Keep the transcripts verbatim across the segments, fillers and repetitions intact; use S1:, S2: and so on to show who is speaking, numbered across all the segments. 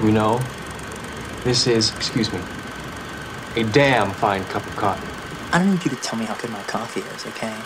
S1: You know, this is, excuse me, a damn fine cup of coffee.
S2: I don't need you to tell me how good my coffee is, okay?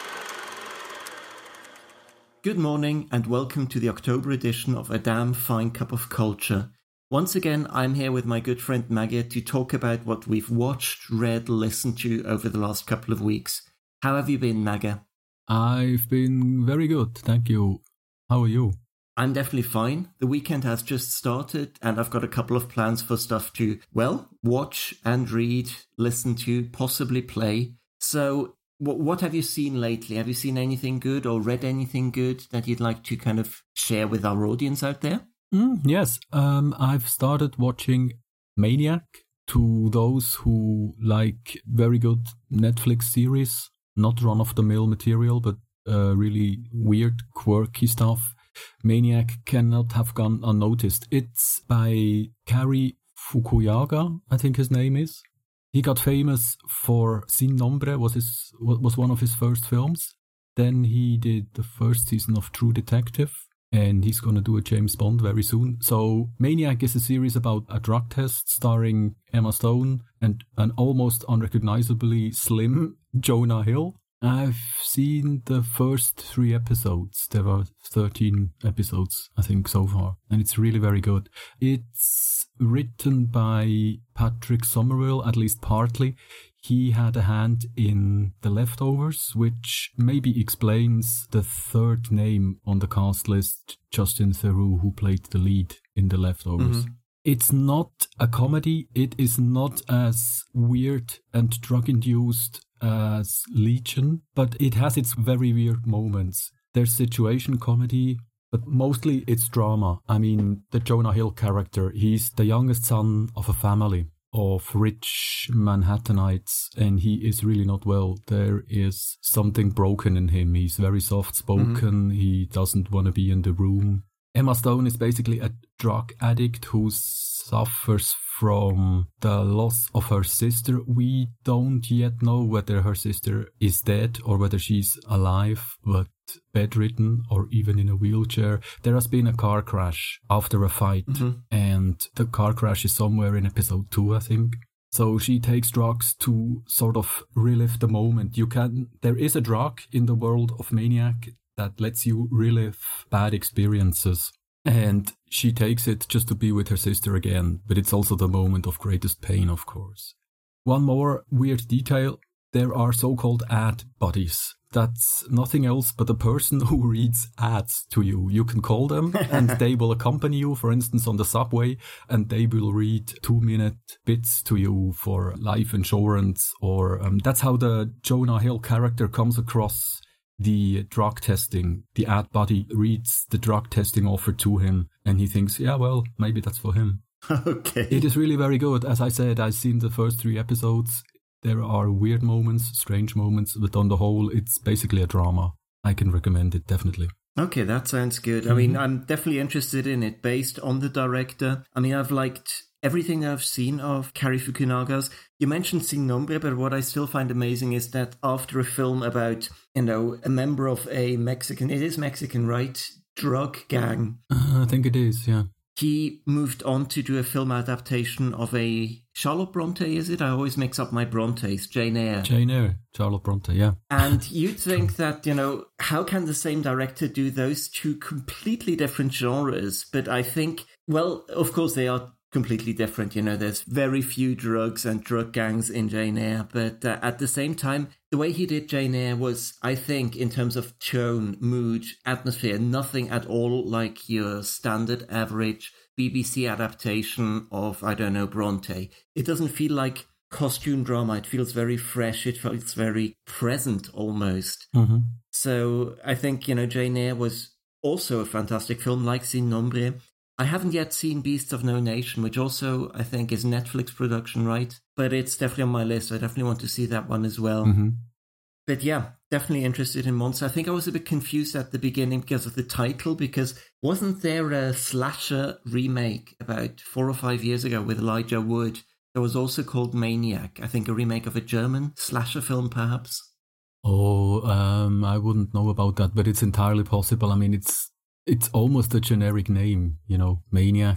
S3: Good morning and welcome to the October edition of A Damn Fine Cup of Culture. Once again, I'm here with my good friend Maggie to talk about what we've watched, read, listened to over the last couple of weeks. How have you been, Maggie?
S4: I've been very good, thank you. How are you?
S3: I'm definitely fine. The weekend has just started and I've got a couple of plans for stuff to, well, watch and read, listen to, possibly play. So w- what have you seen lately? Have you seen anything good or read anything good that you'd like to kind of share with our audience out there?
S4: Mm, yes, um, I've started watching Maniac. To those who like very good Netflix series, not run-of-the-mill material, but uh, really weird, quirky stuff, Maniac cannot have gone unnoticed. It's by Cary Fukunaga, I think his name is. He got famous for Sin Nombre, was his was one of his first films. Then he did the first season of True Detective, and he's going to do a James Bond very soon. So Maniac is a series about a drug test starring Emma Stone and an almost unrecognizably slim Jonah Hill. I've seen the first three episodes. There are thirteen episodes, I think, so far. And it's really very good. It's written by Patrick Somerville, at least partly. He had a hand in The Leftovers, which maybe explains the third name on the cast list, Justin Theroux, who played the lead in The Leftovers. Mm-hmm. It's not a comedy. It is not as weird and drug-induced as Legion, but it has its very weird moments. There's situation comedy, but mostly it's drama. I mean, the Jonah Hill character, he's the youngest son of a family of rich Manhattanites, and he is really not well. There is something broken in him. He's very soft-spoken. Mm-hmm. He doesn't want to be in the room. Emma Stone is basically a drug addict who suffers from the loss of her sister. We don't yet know whether her sister is dead or whether she's alive, but bedridden or even in a wheelchair. There has been a car crash after a fight, mm-hmm. and the car crash is somewhere in episode two, I think. So she takes drugs to sort of relive the moment. You can, there is a drug in the world of Maniac that lets you relive bad experiences. And she takes it just to be with her sister again, but it's also the moment of greatest pain, of course. One more weird detail, there are so-called ad buddies. That's nothing else but a person who reads ads to you. You can call them and they will accompany you, for instance, on the subway, and they will read two-minute bits to you for life insurance. Or um, that's how the Jonah Hill character comes across the drug testing. The ad buddy reads the drug testing offer to him and he thinks, yeah, well, maybe that's for him.
S3: Okay.
S4: It is really very good. As I said, I've seen the first three episodes. There are weird moments, strange moments, but on the whole, it's basically a drama. I can recommend it, definitely.
S3: Okay, that sounds good. Mm-hmm. I mean, I'm definitely interested in it based on the director. I mean, I've liked everything I've seen of Cary Fukunaga's. You mentioned Sin Nombre, but what I still find amazing is that after a film about, you know, a member of a Mexican, it is Mexican, right? Drug gang.
S4: Uh, I think it is, yeah.
S3: He moved on to do a film adaptation of a Charlotte Bronte, is it? I always mix up my Brontes. Jane Eyre.
S4: Jane Eyre, Charlotte Bronte, yeah.
S3: And you'd think that, you know, how can the same director do those two completely different genres? But I think, well, of course they are completely different. You know, there's very few drugs and drug gangs in Jane Eyre, but uh, at the same time, the way he did Jane Eyre was, I think, in terms of tone, mood, atmosphere, nothing at all like your standard average B B C adaptation of, I don't know, Bronte. It doesn't feel like costume drama. It feels very fresh. It feels very present almost.
S4: Mm-hmm.
S3: So I think, you know, Jane Eyre was also a fantastic film like Sin Nombre. I haven't yet seen Beasts of No Nation, which also, I think, is Netflix production, right? But it's definitely on my list. I definitely want to see that one as well.
S4: Mm-hmm.
S3: But yeah, definitely interested in Monster. I think I was a bit confused at the beginning because of the title, because wasn't there a slasher remake about four or five years ago with Elijah Wood that was also called Maniac? I think a remake of a German slasher film, perhaps?
S4: Oh, um, I wouldn't know about that, but it's entirely possible. I mean, it's It's almost a generic name, you know, Maniac.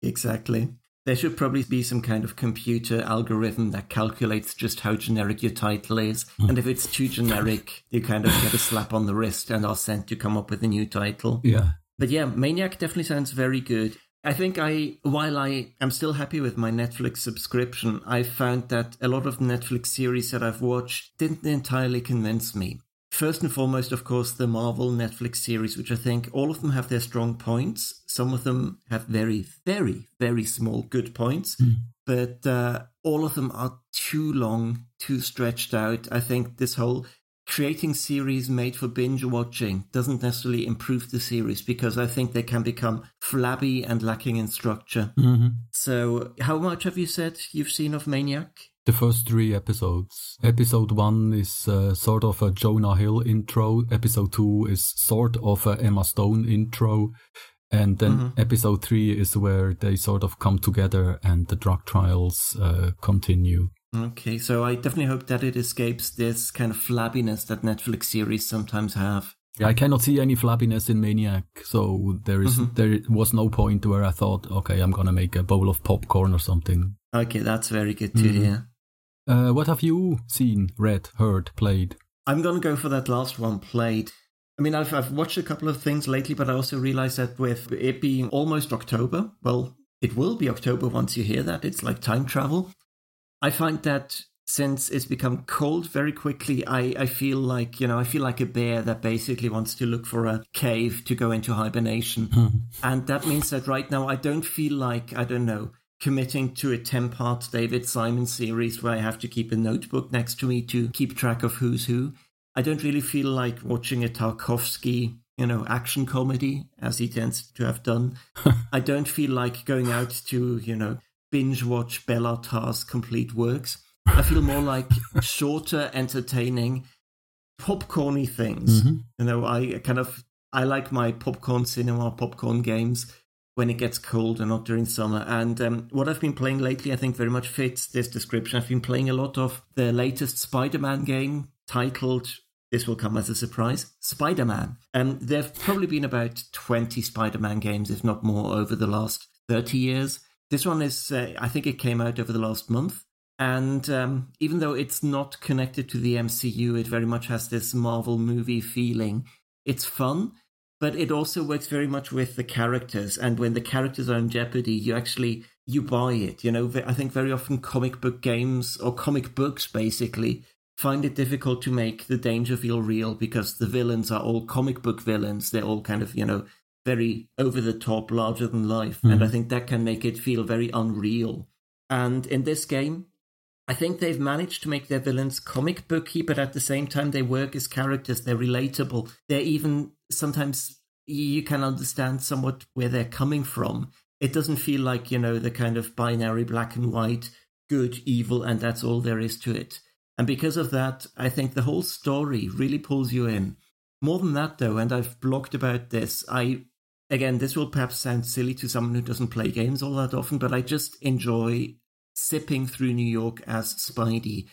S3: Exactly. There should probably be some kind of computer algorithm that calculates just how generic your title is. Mm. And if it's too generic, you kind of get a slap on the wrist and are sent to come up with a new title.
S4: Yeah.
S3: But yeah, Maniac definitely sounds very good. I think I, while I am still happy with my Netflix subscription, I found that a lot of Netflix series that I've watched didn't entirely convince me. First and foremost, of course, the Marvel Netflix series, which I think all of them have their strong points. Some of them have very, very, very small good points, mm. but uh, all of them are too long, too stretched out. I think this whole creating series made for binge watching doesn't necessarily improve the series because I think they can become flabby and lacking in structure.
S4: Mm-hmm.
S3: So how much have you said you've seen of Maniac?
S4: The first three episodes. Episode one is uh, sort of a Jonah Hill intro. Episode two is sort of a Emma Stone intro. And then mm-hmm. episode three is where they sort of come together and the drug trials uh, continue.
S3: Okay, so I definitely hope that it escapes this kind of flabbiness that Netflix series sometimes have.
S4: Yeah, I cannot see any flabbiness in Maniac, so there is mm-hmm. there was no point where I thought, okay, I'm gonna make a bowl of popcorn or something.
S3: Okay, that's very good to
S4: mm-hmm.
S3: hear.
S4: Uh, what have you seen, read, heard, played?
S3: I'm gonna go for that last one, played. I mean, I've I've watched a couple of things lately, but I also realized that with it being almost October, well, it will be October once you hear that. It's like time travel. I find that since it's become cold very quickly, I, I feel like, you know, I feel like a bear that basically wants to look for a cave to go into hibernation. Hmm. And that means that right now I don't feel like, I don't know, committing to a ten-part David Simon series where I have to keep a notebook next to me to keep track of who's who. I don't really feel like watching a Tarkovsky, you know, action comedy, as he tends to have done. I don't feel like going out to, you know, binge watch Bela Tarr's complete works. I feel more like shorter, entertaining, popcorny things. Mm-hmm. You know, I kind of, I like my popcorn cinema, popcorn games when it gets cold and not during summer. And um, what I've been playing lately, I think very much fits this description. I've been playing a lot of the latest Spider-Man game titled, this will come as a surprise, Spider-Man. And um, there have probably been about twenty Spider-Man games, if not more, over the last thirty years. This one is, uh, I think it came out over the last month. And um, even though it's not connected to the M C U, it very much has this Marvel movie feeling. It's fun, but it also works very much with the characters. And when the characters are in jeopardy, you actually, you buy it. You know, I think very often comic book games, or comic books basically, find it difficult to make the danger feel real because the villains are all comic book villains. They're all kind of, you know, very over the top, larger than life. Mm-hmm. And I think that can make it feel very unreal. And in this game, I think they've managed to make their villains comic booky, but at the same time, they work as characters. They're relatable. They're even, sometimes you can understand somewhat where they're coming from. It doesn't feel like, you know, the kind of binary black and white, good, evil, and that's all there is to it. And because of that, I think the whole story really pulls you in. More than that, though, and I've blogged about this, I Again, this will perhaps sound silly to someone who doesn't play games all that often, but I just enjoy sipping through New York as Spidey.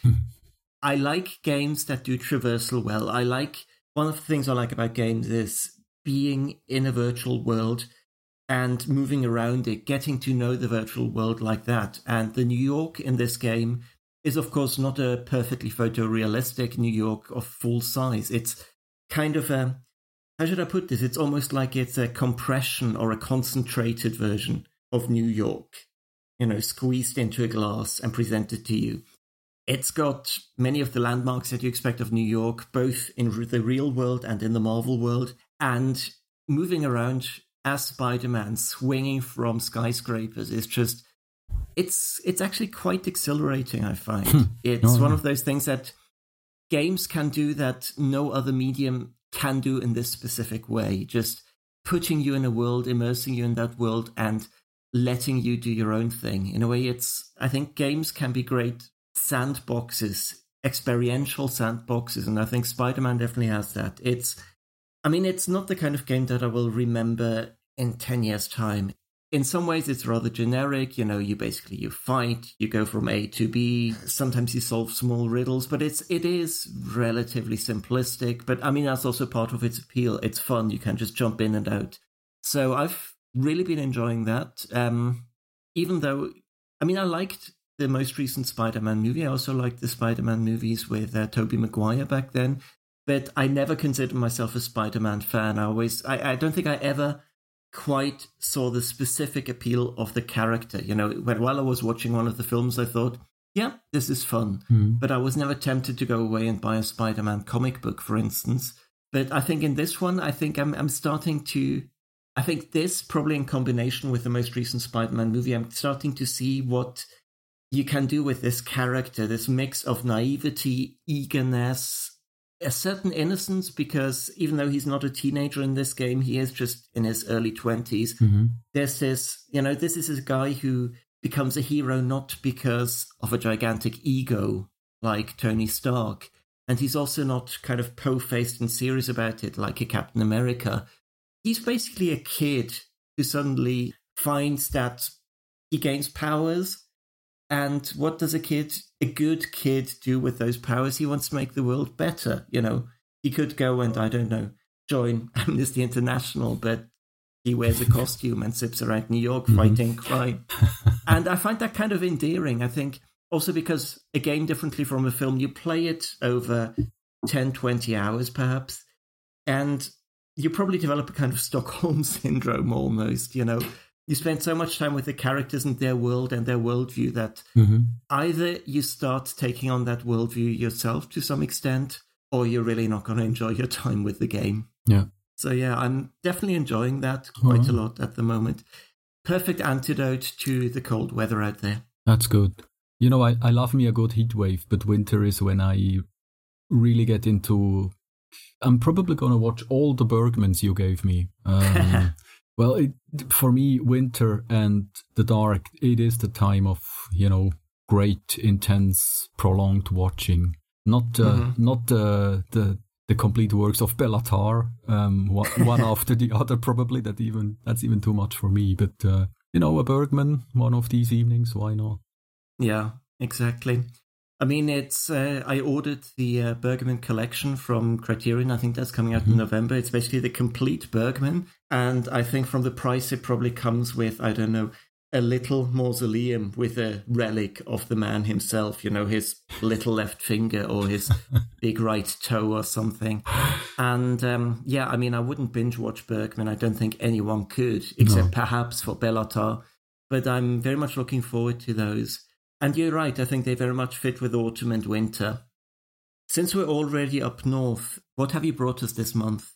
S3: I like games that do traversal well. I like, one of the things I like about games is being in a virtual world and moving around it, getting to know the virtual world like that. And the New York in this game is, of course, not a perfectly photorealistic New York of full size. It's kind of a, how should I put this? It's almost like it's a compression or a concentrated version of New York, you know, squeezed into a glass and presented to you. It's got many of the landmarks that you expect of New York, both in the real world and in the Marvel world, and moving around as Spider-Man, swinging from skyscrapers is just, it's it's actually quite exhilarating, I find. It's oh, one of those things that games can do that no other medium can do in this specific way, just putting you in a world, immersing you in that world, and letting you do your own thing. In a way, it's, I think games can be great sandboxes, experiential sandboxes, and I think Spider-Man definitely has that. It's, I mean, it's not the kind of game that I will remember in ten years' time. In some ways, it's rather generic. You know, you basically, you fight, you go from A to B. Sometimes you solve small riddles, but it's, it is relatively simplistic. But I mean, that's also part of its appeal. It's fun. You can just jump in and out. So I've really been enjoying that. Um, even though, I mean, I liked the most recent Spider-Man movie. I also liked the Spider-Man movies with uh, Tobey Maguire back then. But I never considered myself a Spider-Man fan. I always, I, I don't think I ever quite saw the specific appeal of the character. You know, when, while I was watching one of the films, I thought, yeah, this is fun. Mm. But I was never tempted to go away and buy a Spider-Man comic book, for instance. But I think in this one, I think I'm, I'm starting to, I think this, probably in combination with the most recent Spider-Man movie, I'm starting to see what you can do with this character, this mix of naivety, eagerness, a certain innocence, because even though he's not a teenager in this game, he is just in his early twenties. Mm-hmm. There's this, you know, this is a guy who becomes a hero not because of a gigantic ego like Tony Stark. And he's also not kind of po-faced and serious about it like a Captain America. He's basically a kid who suddenly finds that he gains powers. And what does a kid, a good kid, do with those powers? He wants to make the world better. You know, he could go and, I don't know, join Amnesty International, but he wears a costume and zips around New York fighting mm-hmm. crime. And I find that kind of endearing. I think also because, again, differently from a film, you play it over ten, twenty hours perhaps, and you probably develop a kind of Stockholm syndrome almost, you know. You spend so much time with the characters and their world and their worldview that mm-hmm. either you start taking on that worldview yourself to some extent, or you're really not going to enjoy your time with the game.
S4: Yeah.
S3: So yeah, I'm definitely enjoying that quite right. a lot at the moment. Perfect antidote to the cold weather out there.
S4: That's good. You know, I, I love me a good heat wave, but winter is when I really get into... I'm probably going to watch all the Bergmans you gave me. Um, well, it, for me, winter and the dark, it is the time of, you know, great, intense, prolonged watching. Not uh, mm-hmm. not uh, the the complete works of Béla Tarr, um, one, one after the other, probably. That even that's even too much for me. But, uh, you know, a Bergman, one of these evenings, why not?
S3: Yeah, exactly. I mean, it's. Uh, I ordered the uh, Bergman collection from Criterion. I think that's coming out mm-hmm. in November. It's basically the complete Bergman. And I think from the price, it probably comes with, I don't know, a little mausoleum with a relic of the man himself, you know, his little left finger or his big right toe or something. And um, yeah, I mean, I wouldn't binge watch Bergman. I don't think anyone could, except no. perhaps for Béla Tarr. But I'm very much looking forward to those. And you're right, I think they very much fit with autumn and winter. Since we're already up north, what have you brought us this month?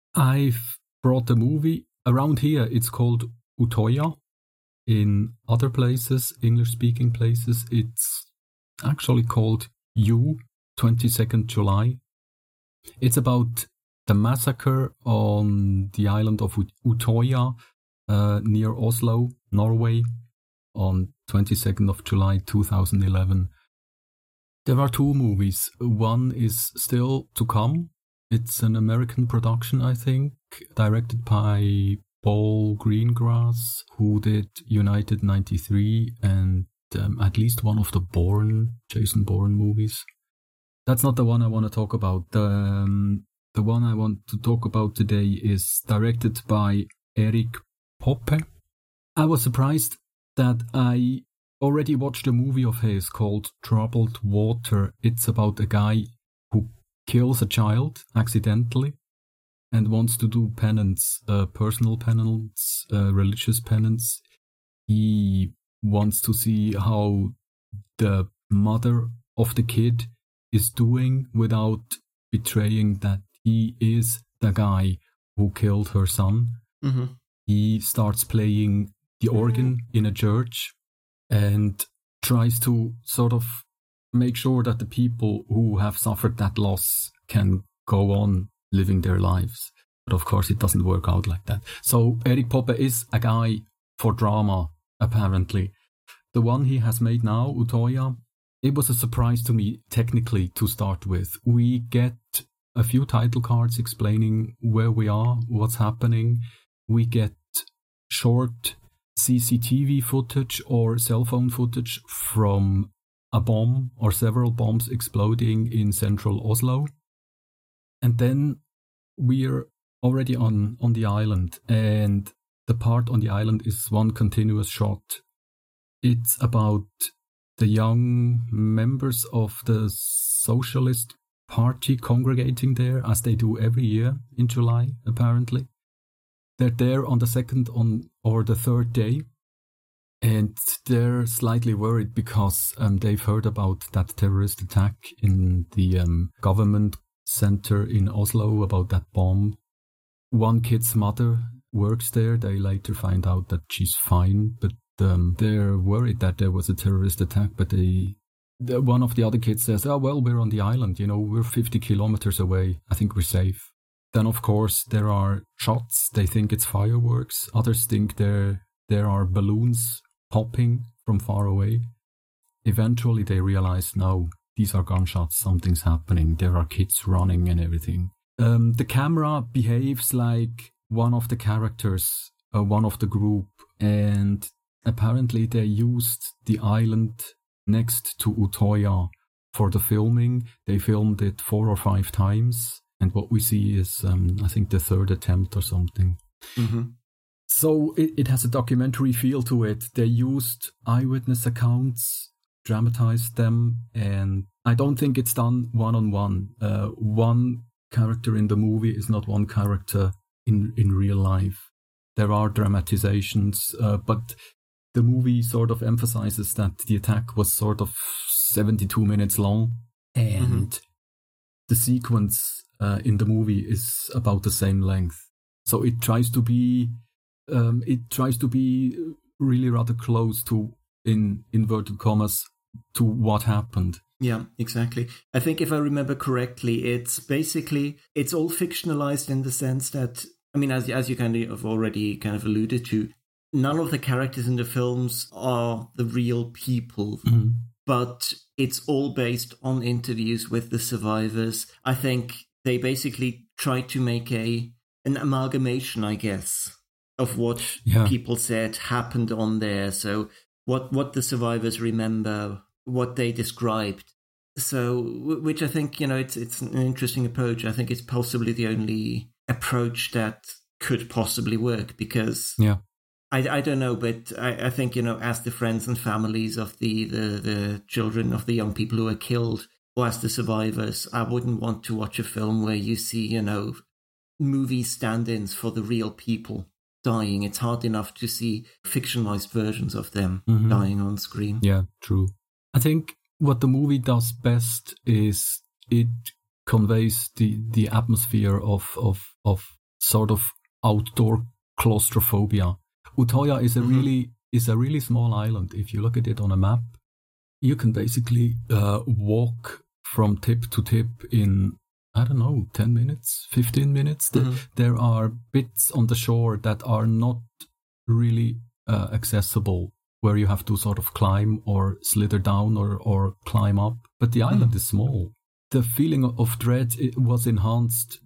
S4: I've brought a movie. Around here, it's called Utoya. In other places, English-speaking places, it's actually called You, twenty-second July. It's about the massacre on the island of Utoya, uh, near Oslo, Norway, on twenty-second of July, two thousand eleven. There are two movies. One is still to come. It's an American production, I think, directed by Paul Greengrass, who did United ninety-three and um, at least one of the Bourne, Jason Bourne movies. That's not the one I want to talk about. The, um, the one I want to talk about today is directed by Erik Poppe. I was surprised that I already watched a movie of his called Troubled Water. It's about a guy who kills a child accidentally and wants to do penance, uh, personal penance, uh, religious penance. He wants to see how the mother of the kid is doing without betraying that he is the guy who killed her son. Mm-hmm. He starts playing the organ in a church and tries to sort of make sure that the people who have suffered that loss can go on living their lives. But of course, it doesn't work out like that. So Erik Poppe is a guy for drama, apparently. The one he has made now, Utoya, it was a surprise to me technically to start with. We get a few title cards explaining where we are, what's happening. We get short C C T V footage or cell phone footage from a bomb or several bombs exploding in central Oslo. And then we're already on, on the island, and the part on the island is one continuous shot It's about the young members of the Socialist Party congregating there, as they do every year in July, apparently. They're there on the second on or the third day, and they're slightly worried because um, they've heard about that terrorist attack in the um, government center in Oslo, about that bomb. One kid's mother works there. They later find out that she's fine, but um, they're worried that there was a terrorist attack. But they, the, one of the other kids says, "Oh well, we're on the island. You know, we're fifty kilometers away. I think we're safe." Then, of course, there are shots. They think it's fireworks. Others think there there are balloons popping from far away. Eventually, they realize, no, these are gunshots. Something's happening. There are kids running and everything. Um, the camera behaves like one of the characters, uh, one of the group. And apparently, they used the island next to Utoya for the filming. They filmed it four or five times. And what we see is, um, I think, the third attempt or something.
S3: Mm-hmm.
S4: So it, it has a documentary feel to it. They used eyewitness accounts, dramatized them, and I don't think it's done one-on-one. Uh, one character in the movie is not one character in, in real life. There are dramatizations, uh, but the movie sort of emphasizes that the attack was sort of seventy-two minutes long, and mm-hmm. the sequence uh, in the movie is about the same length. So it tries to be, um, it tries to be really rather close to, in inverted commas, to what happened.
S3: Yeah, exactly. I think if I remember correctly, it's basically, it's all fictionalized in the sense that, I mean, as as you kind of already kind of alluded to, none of the characters in the films are the real people. Mm-hmm. But it's all based on interviews with the survivors. I think they basically try to make a an amalgamation, I guess, of what yeah. people said happened on there. So what, what the survivors remember, what they described. So, which I think, you know, it's it's an interesting approach. I think it's possibly the only approach that could possibly work because...
S4: yeah.
S3: I, I don't know, but I, I think, you know, as the friends and families of the, the, the children, of the young people who were killed, or as the survivors, I wouldn't want to watch a film where you see, you know, movie stand-ins for the real people dying. It's hard enough to see fictionalized versions of them mm-hmm. dying on screen.
S4: Yeah, true. I think what the movie does best is it conveys the, the atmosphere of, of, of sort of outdoor claustrophobia. Utoya is a mm-hmm. really is a really small island. If you look at it on a map, you can basically uh, walk from tip to tip in, I don't know, ten minutes, fifteen minutes. Mm-hmm. There are bits on the shore that are not really uh, accessible, where you have to sort of climb or slither down or, or climb up. But the island mm-hmm. is small. The feeling of dread it was enhanced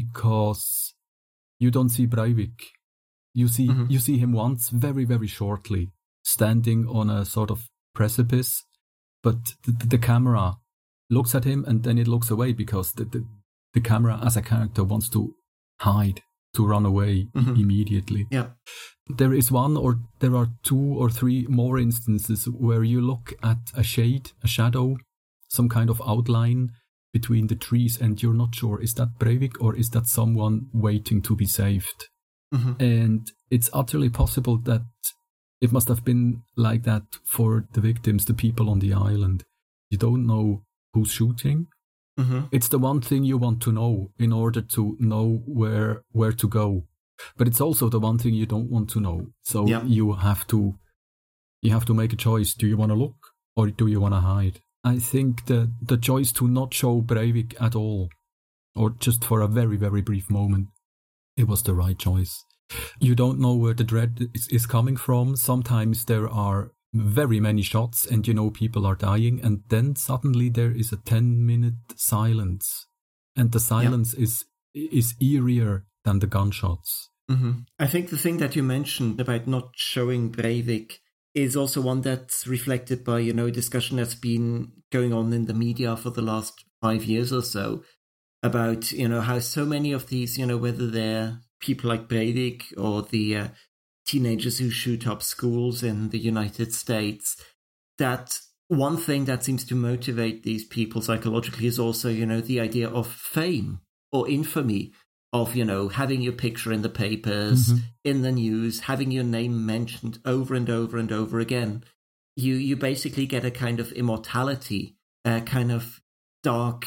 S4: because you don't see Breivik. You see, mm-hmm. you see him once, very, very shortly, standing on a sort of precipice, but the, the camera looks at him and then it looks away because the, the, the camera, as a character, wants to hide, to run away mm-hmm. immediately.
S3: Yeah,
S4: there is one or there are two or three more instances where you look at a shade, a shadow, some kind of outline between the trees, and you're not sure, is that Breivik or is that someone waiting to be saved? Mm-hmm. And it's utterly possible that it must have been like that for the victims, the people on the island. You don't know who's shooting. Mm-hmm. It's the one thing you want to know in order to know where where to go. But it's also the one thing you don't want to know. So yeah. you have to you have to make a choice. Do you want to look or do you want to hide? I think the the choice to not show Breivik at all, or just for a very, very brief moment, it was the right choice. You don't know where the dread is, is coming from. Sometimes there are very many shots and you know people are dying, and then suddenly there is a ten minute silence, and the silence yeah. is is eerier than the gunshots.
S3: Mm-hmm. I think the thing that you mentioned about not showing Breivik is also one that's reflected by, you know, discussion that's been going on in the media for the last five years or so about, you know, how so many of these, you know, whether they're people like Breivik or the uh, teenagers who shoot up schools in the United States, that one thing that seems to motivate these people psychologically is also, you know, the idea of fame or infamy, of, you know, having your picture in the papers, mm-hmm. in the news, having your name mentioned over and over and over again. You you basically get a kind of immortality, a kind of dark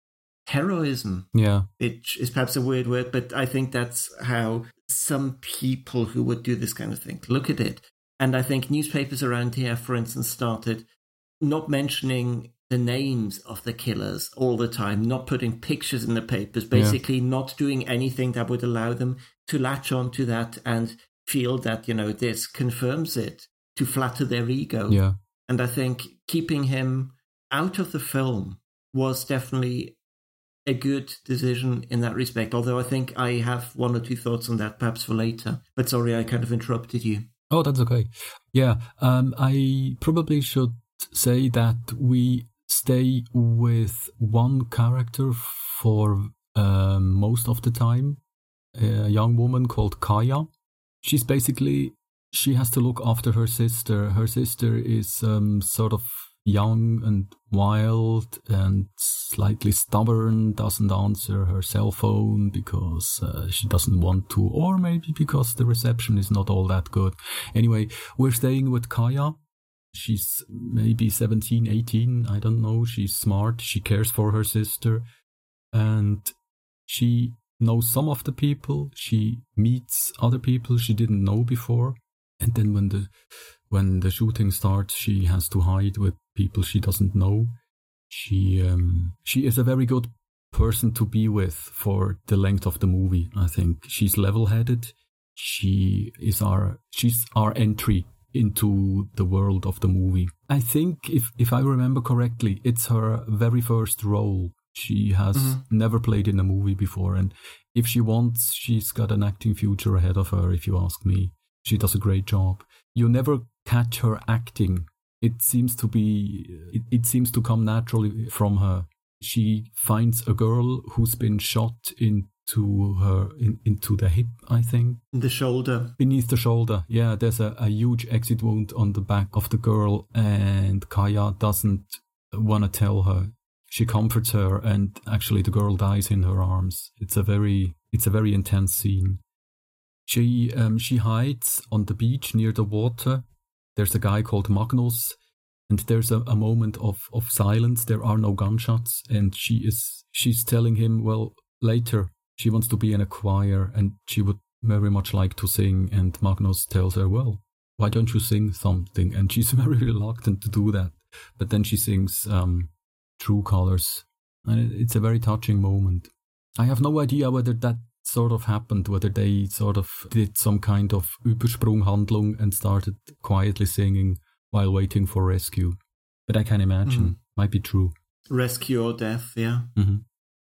S3: heroism.
S4: Yeah.
S3: Which is perhaps a weird word, but I think that's how some people who would do this kind of thing look at it. And I think newspapers around here, for instance, started not mentioning the names of the killers all the time, not putting pictures in the papers, basically yeah. not doing anything that would allow them to latch on to that and feel that, you know, this confirms it, to flatter their ego.
S4: Yeah.
S3: And I think keeping him out of the film was definitely a good decision in that respect, although I think I have one or two thoughts on that perhaps for later. But sorry, I kind of interrupted you.
S4: Oh, that's okay. Yeah, um, I probably should say that we stay with one character for uh, most of the time, a young woman called Kaya. She's basically, she has to look after her sister. Her sister is um, sort of young and wild and slightly stubborn, doesn't answer her cell phone because uh, she doesn't want to, or maybe because the reception is not all that good. Anyway, we're staying with Kaya. She's maybe seventeen, eighteen, I don't know. She's smart, she cares for her sister, and she knows some of the people. She meets other people she didn't know before. And then when the when the shooting starts, she has to hide with people she doesn't know. She um, she is a very good person to be with for the length of the movie. I think she's level-headed. She is our she's our entry into the world of the movie. I think if if I remember correctly, it's her very first role. She has mm-hmm. never played in a movie before, and if she wants, she's got an acting future ahead of her, if you ask me. She does a great job. You never catch her acting. It seems to be, it, it seems to come naturally from her. She finds a girl who's been shot into her, in, into the hip, I think.
S3: The shoulder.
S4: Beneath the shoulder. Yeah, there's a, a huge exit wound on the back of the girl, and Kaya doesn't want to tell her. She comforts her, and actually the girl dies in her arms. It's a very, it's a very intense scene. She um, she hides on the beach near the water. There's a guy called Magnus, and there's a, a moment of, of silence. There are no gunshots, and she is she's telling him, well, later she wants to be in a choir, and she would very much like to sing. And Magnus tells her, well, why don't you sing something? And she's very reluctant to do that. But then she sings um, True Colors, and it's a very touching moment. I have no idea whether that sort of happened, whether they sort of did some kind of Übersprunghandlung and started quietly singing while waiting for rescue. But I can imagine, mm-hmm. might be true.
S3: Rescue or death, yeah.
S4: Mm-hmm.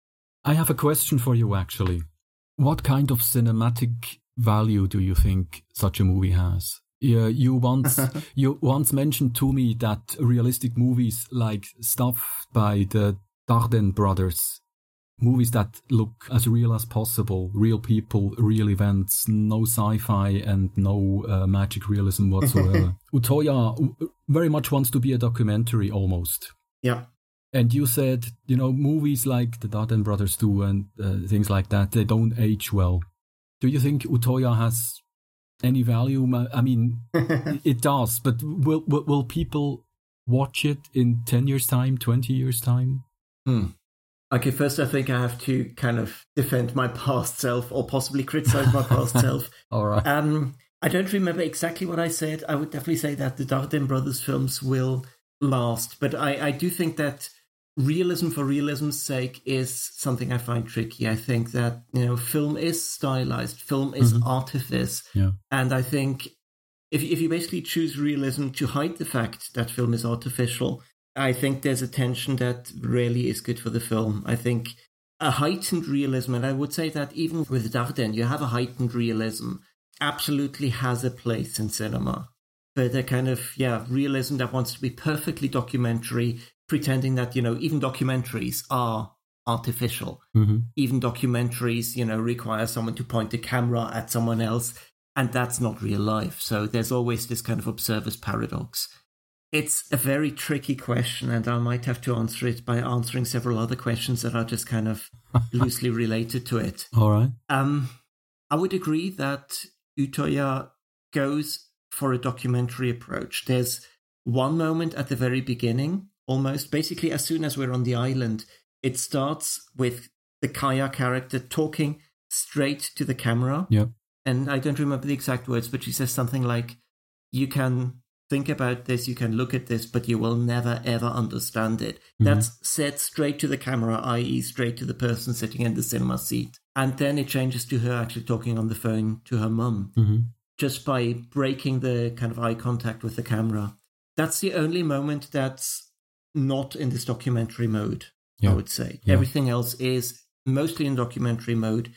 S4: I have a question for you, actually. What kind of cinematic value do you think such a movie has? Yeah, you once you once mentioned to me that realistic movies like stuff by the Dardenne brothers, movies that look as real as possible, real people, real events, no sci-fi and no uh, magic realism whatsoever. Utoya very much wants to be a documentary almost.
S3: Yeah.
S4: And you said, you know, movies like the Dardenne brothers do and uh, things like that, they don't age well. Do you think Utoya has any value? I mean, it does, but will, will will people watch it in ten years' time, twenty years' time?
S3: Hmm. Okay, first I think I have to kind of defend my past self or possibly criticize my past self.
S4: All right.
S3: Um, I don't remember exactly what I said. I would definitely say that the Dardenne brothers films will last, but I, I do think that realism for realism's sake is something I find tricky. I think that, you know, film is stylized, film is mm-hmm. artifice.
S4: Yeah.
S3: And I think if if you basically choose realism to hide the fact that film is artificial, I think there's a tension that really is good for the film. I think a heightened realism, and I would say that even with Dardenne, you have a heightened realism, absolutely has a place in cinema. But a kind of, yeah, realism that wants to be perfectly documentary, pretending that, you know, even documentaries are artificial.
S4: Mm-hmm.
S3: Even documentaries, you know, require someone to point the camera at someone else. and that's not real life. So there's always this kind of observer's paradox. It's a very tricky question, and I might have to answer it by answering several other questions that are just kind of loosely related to it.
S4: All right.
S3: Um, I would agree that Utøya goes for a documentary approach. There's one moment at the very beginning, almost, basically as soon as we're on the island, it starts with the Kaya character talking straight to the camera.
S4: Yep.
S3: And I don't remember the exact words, but she says something like, you can think about this, you can look at this, but you will never, ever understand it. Mm-hmm. That's said straight to the camera, that is straight to the person sitting in the cinema seat. And then it changes to her actually talking on the phone to her mum,
S4: mm-hmm.
S3: just by breaking the kind of eye contact with the camera. That's the only moment that's not in this documentary mode, yeah. I would say. Yeah. Everything else is mostly in documentary mode.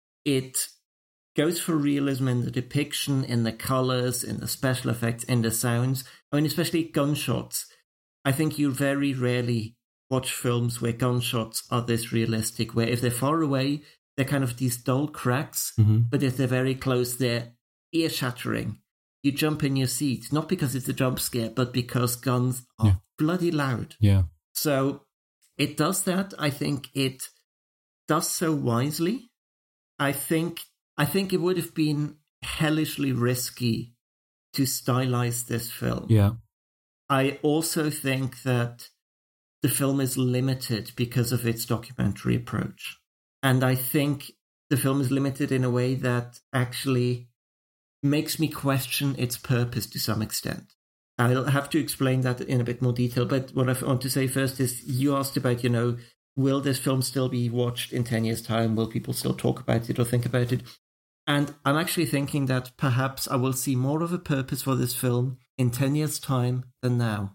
S3: It goes for realism in the depiction, in the colors, in the special effects, in the sounds. I mean, especially gunshots. I think you very rarely watch films where gunshots are this realistic, where if they're far away, they're kind of these dull cracks,
S4: mm-hmm.
S3: but if they're very close, they're ear-shattering. You jump in your seat, not because it's a jump scare, but because guns are
S4: yeah.
S3: bloody loud.
S4: Yeah.
S3: So it does that. I think it does so wisely. I think I think it would have been hellishly risky to stylize this film.
S4: Yeah.
S3: I also think that the film is limited because of its documentary approach. And I think the film is limited in a way that actually makes me question its purpose to some extent. I'll have to explain that in a bit more detail, but what I want to say first is you asked about, you know, will this film still be watched in ten years' time? Will people still talk about it or think about it? And I'm actually thinking that perhaps I will see more of a purpose for this film in ten years' time than now.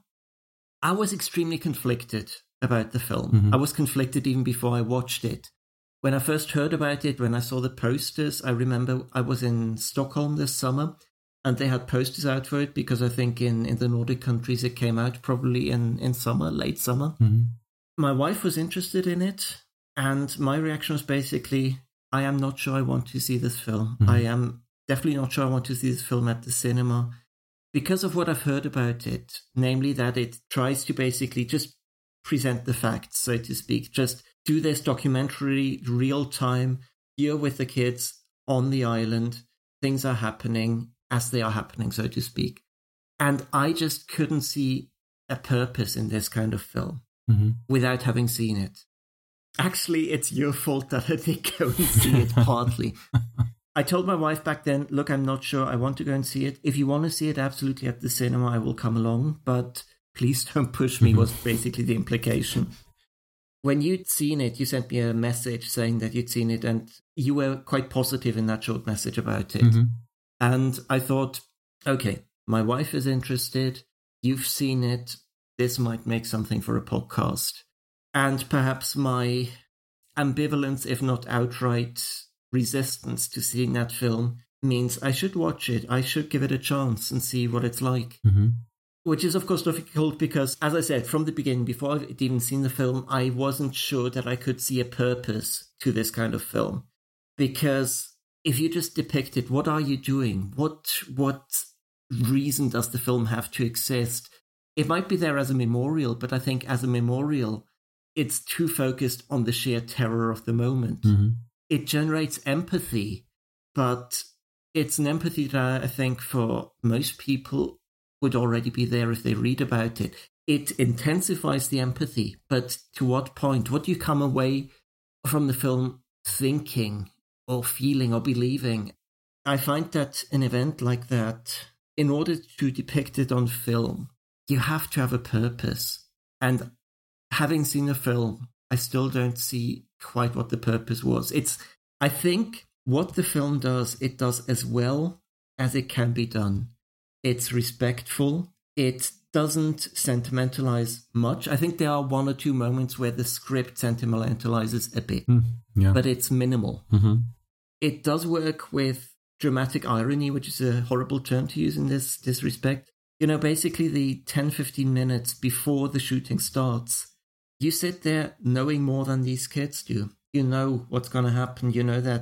S3: I was extremely conflicted about the film.
S4: Mm-hmm.
S3: I was conflicted even before I watched it. When I first heard about it, when I saw the posters, I remember I was in Stockholm this summer and they had posters out for it because I think in, in the Nordic countries it came out probably in, in summer, late summer.
S4: Mm-hmm.
S3: My wife was interested in it and my reaction was basically, I am not sure I want to see this film.
S4: Mm-hmm.
S3: I am definitely not sure I want to see this film at the cinema because of what I've heard about it, namely that it tries to basically just present the facts, so to speak, just do this documentary real time. You're with the kids on the island. Things are happening as they are happening, so to speak. And I just couldn't see a purpose in this kind of film
S4: mm-hmm.
S3: without having seen it. Actually, it's your fault that I did go and see it partly. I told my wife back then, look, I'm not sure I want to go and see it. If you want to see it absolutely at the cinema, I will come along, but please don't push me, was basically the implication. When you'd seen it, you sent me a message saying that you'd seen it and you were quite positive in that short message about it.
S4: Mm-hmm.
S3: And I thought, okay, my wife is interested. You've seen it. This might make something for a podcast. And perhaps my ambivalence, if not outright resistance to seeing that film, means I should watch it. I should give it a chance and see what it's like.
S4: Mm-hmm.
S3: Which is, of course, difficult because, as I said, from the beginning, before I'd even seen the film, I wasn't sure that I could see a purpose to this kind of film. Because if you just depict it, what are you doing? What what reason does the film have to exist? It might be there as a memorial, but I think as a memorial, it's too focused on the sheer terror of the moment.
S4: Mm-hmm.
S3: It generates empathy, but it's an empathy that I think for most people would already be there if they read about it. It intensifies the empathy, but to what point? What do you come away from the film thinking or feeling or believing? I find that an event like that, in order to depict it on film, you have to have a purpose. And having seen the film, I still don't see quite what the purpose was. It's, I think what the film does, it does as well as it can be done. It's respectful. It doesn't sentimentalize much. I think there are one or two moments where the script sentimentalizes a bit,
S4: mm, yeah.
S3: but it's minimal.
S4: Mm-hmm.
S3: It does work with dramatic irony, which is a horrible term to use in this, this respect. You know, basically the ten, fifteen minutes before the shooting starts, you sit there knowing more than these kids do. You know what's going to happen. You know that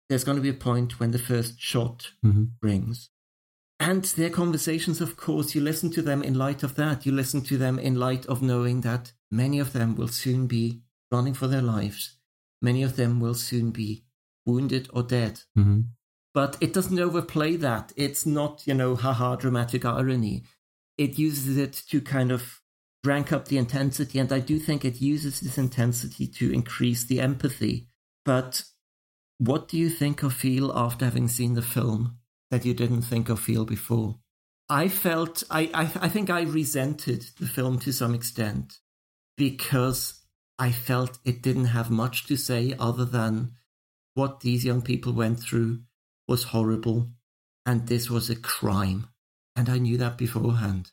S3: there's going to be a point when the first shot
S4: Mm-hmm.
S3: rings. And their conversations, of course, you listen to them in light of that. You listen to them in light of knowing that many of them will soon be running for their lives. Many of them will soon be wounded or dead.
S4: Mm-hmm.
S3: But it doesn't overplay that. It's not, you know, haha, dramatic irony. It uses it to kind of rank up the intensity. And I do think it uses this intensity to increase the empathy. But what do you think or feel after having seen the film that you didn't think or feel before? I felt, I, I, I think I resented the film to some extent because I felt it didn't have much to say other than what these young people went through was horrible and this was a crime. And I knew that beforehand.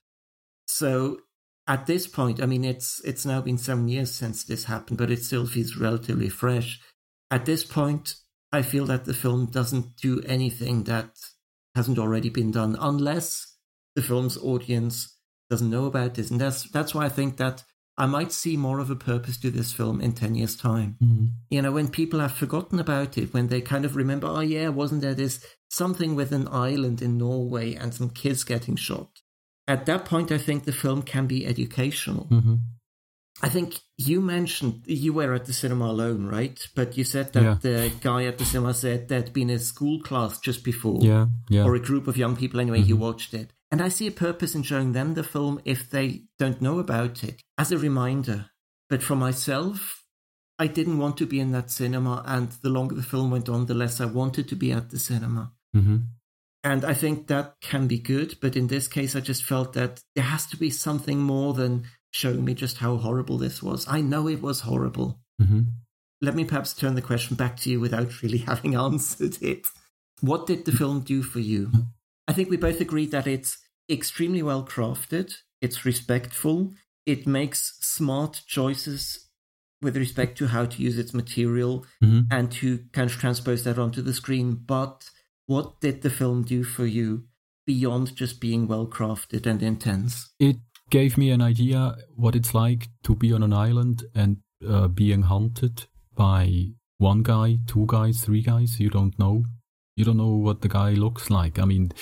S3: So at this point, I mean, it's it's now been seven years since this happened, but it still feels relatively fresh. At this point, I feel that the film doesn't do anything that hasn't already been done, unless the film's audience doesn't know about this. And that's that's why I think that I might see more of a purpose to this film in ten years' time.
S4: Mm-hmm.
S3: You know, when people have forgotten about it, when they kind of remember, oh yeah, wasn't there this something with an island in Norway and some kids getting shot? At that point, I think the film can be educational.
S4: Mm-hmm.
S3: I think you mentioned you were at the cinema alone, right? But you said that
S4: Yeah.
S3: the guy at the cinema said there'd been a school class just before.
S4: Yeah, yeah.
S3: Or a group of young people anyway,
S4: Mhm.
S3: who watched it. And I see a purpose in showing them the film if they don't know about it, as a reminder. But for myself, I didn't want to be in that cinema, and the longer the film went on, the less I wanted to be at the cinema.
S4: Mm-hmm.
S3: And I think that can be good, but in this case, I just felt that there has to be something more than showing me just how horrible this was. I know it was horrible.
S4: Mm-hmm.
S3: Let me perhaps turn the question back to you without really having answered it. What did the film do for you? I think we both agree that it's extremely well crafted, it's respectful, it makes smart choices with respect to how to use its material
S4: Mm-hmm.
S3: and to kind of transpose that onto the screen. But what did the film do for you beyond just being well crafted and intense?
S4: It gave me an idea what it's like to be on an island and uh, being hunted by one guy, two guys, three guys. You don't know. You don't know what the guy looks like. I mean,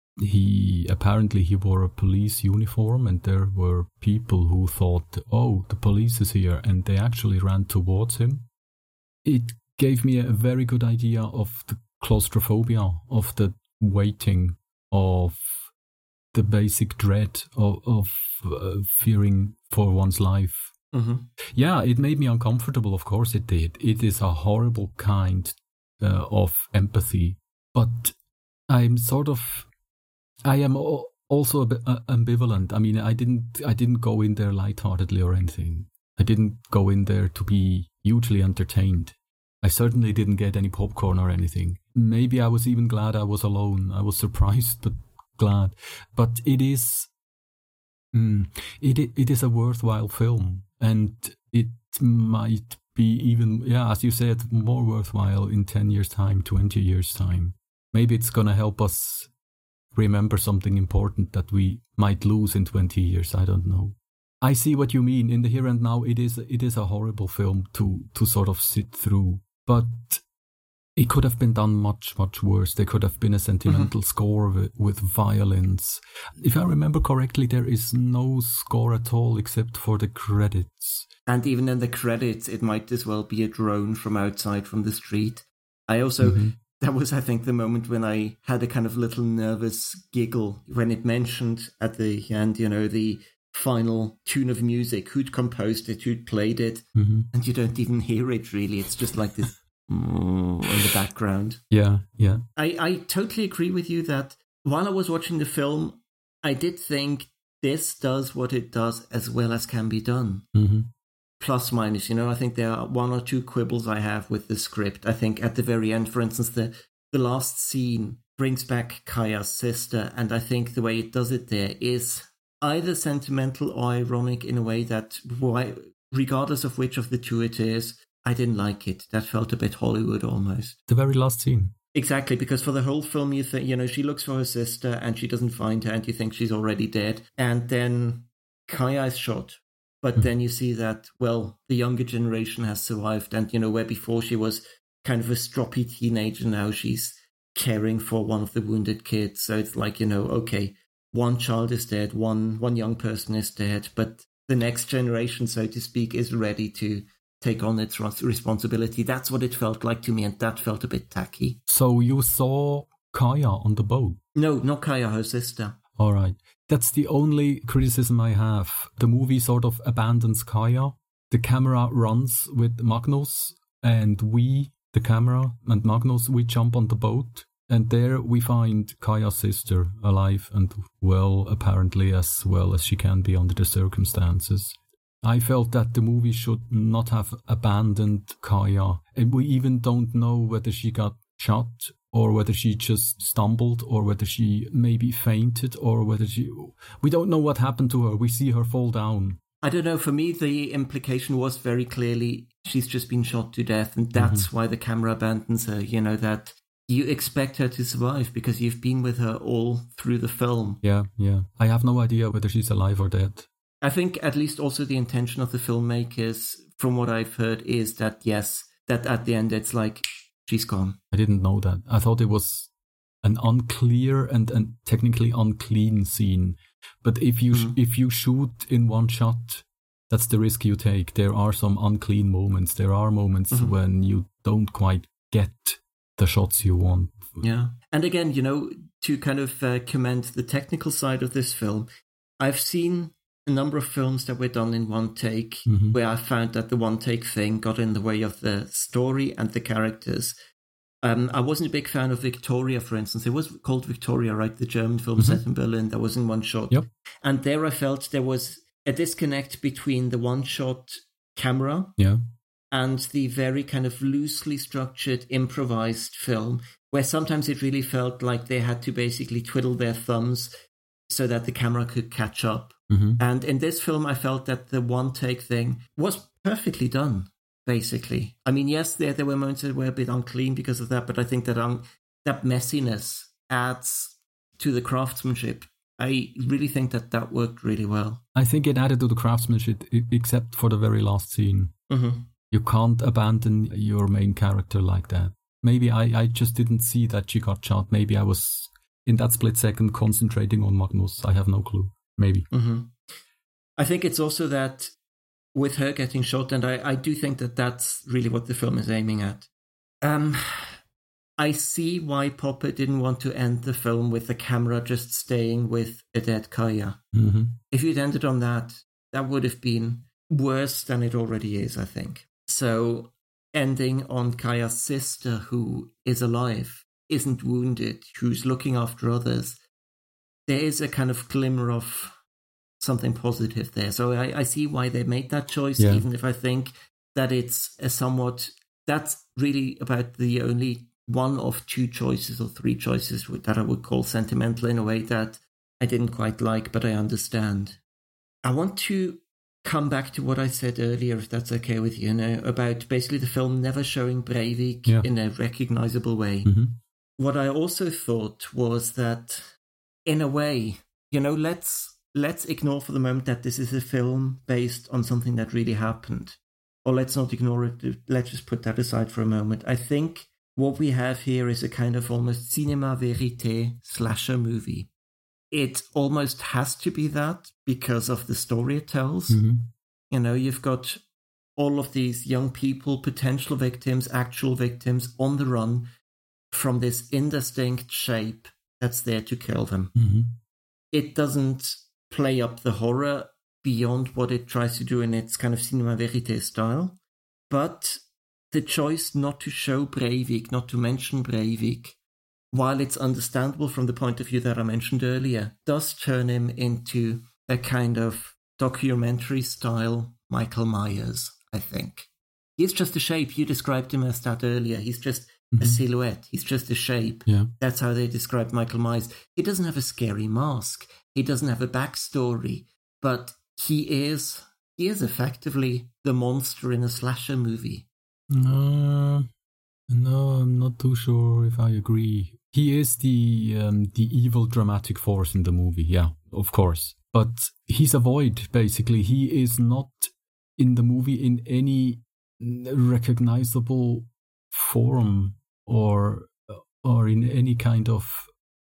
S4: he apparently he wore a police uniform, and there were people who thought, "Oh, the police is here," and they actually ran towards him. It gave me a very good idea of the claustrophobia, of the waiting, of the basic dread of, of uh, fearing for one's life.
S3: Mm-hmm.
S4: Yeah, it made me uncomfortable. Of course it did. It is a horrible kind uh, of empathy. But I'm sort of, I am al- also a bit uh, ambivalent. I mean, I didn't, I didn't go in there lightheartedly or anything. I didn't go in there to be hugely entertained. I certainly didn't get any popcorn or anything. Maybe I was even glad I was alone. I was surprised, but glad. But it is, mm, it it is a worthwhile film, and it might be even, yeah, as you said, more worthwhile in ten years' time, twenty years' time. Maybe it's gonna help us remember something important that we might lose in twenty years. I don't know. I see what you mean. In the here and now, it is it is a horrible film to to sort of sit through, but it could have been done much, much worse. There could have been a sentimental mm-hmm. score with, with violins. If I remember correctly, there is no score at all except for the credits.
S3: And even in the credits, it might as well be a drone from outside from the street. I also, mm-hmm. that was, I think, the moment when I had a kind of little nervous giggle when it mentioned at the end, you know, the final tune of music, who'd composed it, who'd played it,
S4: mm-hmm.
S3: and you don't even hear it really. It's just like this in the background.
S4: Yeah, yeah.
S3: I, I totally agree with you that while I was watching the film, I did think this does what it does as well as can be done.
S4: Mm-hmm.
S3: Plus, minus, you know, I think there are one or two quibbles I have with the script. I think at the very end, for instance, the, the last scene brings back Kaya's sister, and I think the way it does it there is either sentimental or ironic in a way that, why, regardless of which of the two it is, I didn't like it. That felt a bit Hollywood almost.
S4: The very last scene.
S3: Exactly, because for the whole film, you think, you know, she looks for her sister and she doesn't find her and you think she's already dead. And then Kaya is shot. But mm. then you see that, well, the younger generation has survived. And, you know, where before she was kind of a stroppy teenager now. She's caring for one of the wounded kids. So it's like, you know, okay, one child is dead, one one young person is dead, but the next generation, so to speak, is ready to take on its responsibility. That's what it felt like to me, and that felt a bit tacky.
S4: So you saw Kaya on the boat?
S3: No, not Kaya, her sister.
S4: All right. That's the only criticism I have. The movie sort of abandons Kaya. The camera runs with Magnus, and we, the camera and Magnus, we jump on the boat. And there we find Kaya's sister alive and well, apparently as well as she can be under the circumstances. I felt that the movie should not have abandoned Kaya. And we even don't know whether she got shot or whether she just stumbled or whether she maybe fainted or whether she... We don't know what happened to her. We see her fall down.
S3: I don't know. For me, the implication was very clearly she's just been shot to death, and that's mm-hmm. why the camera abandons her. You know, that you expect her to survive because you've been with her all through the film.
S4: Yeah, yeah. I have no idea whether she's alive or dead.
S3: I think at least also the intention of the filmmakers, from what I've heard, is that, yes, that at the end it's like, she's gone.
S4: I didn't know that. I thought it was an unclear and, and technically unclean scene. But if you mm-hmm. if you shoot in one shot, that's the risk you take. There are some unclean moments. There are moments mm-hmm. when you don't quite get the shots you want.
S3: Yeah. And again, you know, to kind of uh, commend the technical side of this film, I've seen a number of films that were done in one take mm-hmm. where I found that the one take thing got in the way of the story and the characters. Um, I wasn't a big fan of Victoria, for instance. It was called Victoria, right? The German film mm-hmm. set in Berlin that was in one shot.
S4: Yep.
S3: And there I felt there was a disconnect between the one shot camera
S4: yeah.
S3: and the very kind of loosely structured, improvised film, where sometimes it really felt like they had to basically twiddle their thumbs so that the camera could catch up.
S4: Mm-hmm.
S3: And in this film, I felt that the one-take thing was perfectly done, basically. I mean, yes, there there were moments that were a bit unclean because of that, but I think that um, that messiness adds to the craftsmanship. I really think that that worked really well.
S4: I think it added to the craftsmanship, except for the very last scene.
S3: Mm-hmm.
S4: You can't abandon your main character like that. Maybe I, I just didn't see that she got shot. Maybe I was, in that split second, concentrating on Magnus. I have no clue. Maybe.
S3: Mm-hmm. I think it's also that with her getting shot, and I, I do think that that's really what the film is aiming at. Um, I see why Popper didn't want to end the film with the camera just staying with a dead Kaya.
S4: Mm-hmm.
S3: If you'd ended on that, that would have been worse than it already is, I think. So ending on Kaya's sister, who is alive, isn't wounded, who's looking after others, there is a kind of glimmer of something positive there. So I, I see why they made that choice, yeah. even if I think that it's a somewhat... That's really about the only one of two choices or three choices that I would call sentimental in a way that I didn't quite like, but I understand. I want to come back to what I said earlier, if that's okay with you, you know, about basically the film never showing Breivik yeah. in a recognizable way.
S4: Mm-hmm.
S3: What I also thought was that, in a way, you know, let's let's ignore for the moment that this is a film based on something that really happened. Or let's not ignore it. Let's just put that aside for a moment. I think what we have here is a kind of almost cinema verite slasher movie. It almost has to be that because of the story it tells.
S4: Mm-hmm.
S3: You know, you've got all of these young people, potential victims, actual victims on the run from this indistinct shape that's there to kill them.
S4: Mm-hmm.
S3: It doesn't play up the horror beyond what it tries to do in its kind of cinema verite style. But the choice not to show Breivik, not to mention Breivik, while it's understandable from the point of view that I mentioned earlier, does turn him into a kind of documentary-style Michael Myers, I think. He's just a shape. You described him as that earlier. He's just mm-hmm. a silhouette. He's just a shape.
S4: Yeah.
S3: That's how they described Michael Myers. He doesn't have a scary mask. He doesn't have a backstory. But he is, he is effectively the monster in a slasher movie.
S4: No, no, I'm not too sure if I agree. He is the um, the evil dramatic force in the movie, yeah, of course. But he's a void, basically. He is not in the movie in any recognizable form or or in any kind of